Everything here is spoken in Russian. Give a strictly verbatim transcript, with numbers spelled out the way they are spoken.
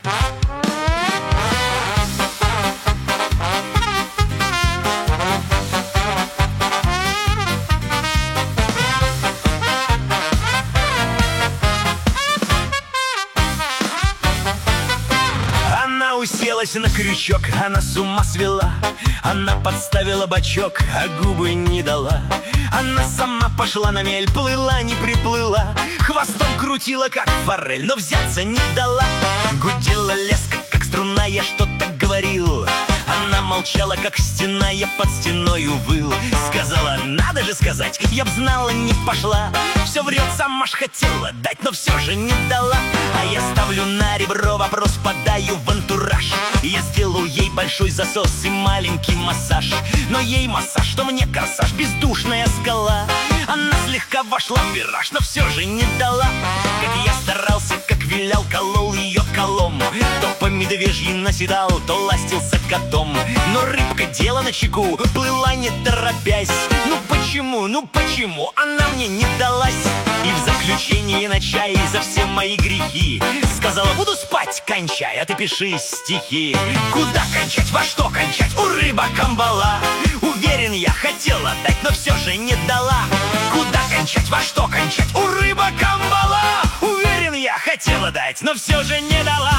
Она уселась на крючок, она с ума свела. Она подставила бочок, а губы не дала. Она сама пошла на мель, плыла, не приплыла. Хвостом крутила, как форель, но взяться не дала. Гудела леска, как струна, я что-то говорил. Она молчала, как стена, я под стеною выл. Сказала, надо же сказать, я б знала, не пошла. Все врет, сама ж хотела дать, но все же не дала. А я ставлю на ребро вопрос, подаю в антураж. Я сделаю ей большой засос и маленький массаж. Но ей массаж, что мне корсаж, бездушная скала. Она слегка вошла в вираж, но все же не дала. Как я старался, как вилял, колол ее колом. То по медвежьи наседал, то ластился котом. Но рыбка, дело на чеку, плыла не торопясь. Ну почему, ну почему она мне не далась? И в заключение на чай за все мои грехи сказала, буду спать, кончай, а ты пиши стихи. Куда кончать, во что кончать, у рыба камбала. Уверен, я хотела дать, но все же не дала. Куда кончать, во что кончать, у рыба камбала. Уверен, я хотела дать, но все же не дала.